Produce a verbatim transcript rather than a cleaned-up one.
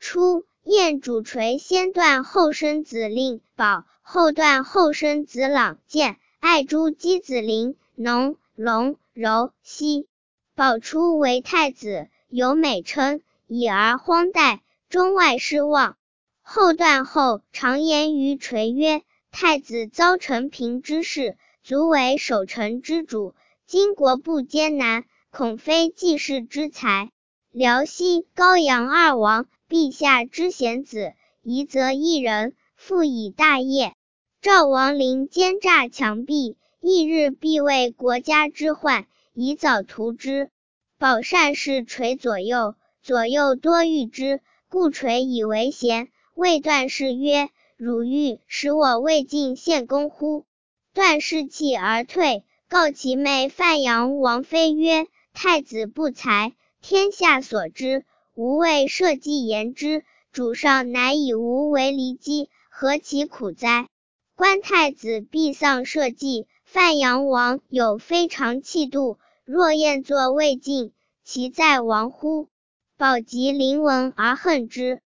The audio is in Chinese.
初，燕主垂先断后生子令保，后断后生子朗建，爱诸姬子陵、农、龙、柔、熙。保初为太子，有美称，已而荒怠，中外失望。后断后，常言于垂曰：太子遭陈平之事，足为守成之主，今国不艰难，恐非济世之才。辽西、高阳二王，陛下之贤子，夷则一人，复以大业。赵王陵奸诈强弊，翌日必为国家之患，宜早图之。保善事垂左右，左右多遇之，故垂以为贤。谓段氏曰：汝欲使我未尽献公乎？段氏弃而退，告其妹范阳王妃曰：太子不才，天下所知，吾为社稷言之，主上乃以吾为离姬，何其苦哉！观太子必丧社稷，范阳王有非常气度，若宴作未尽，其在亡乎？保及临闻而恨之。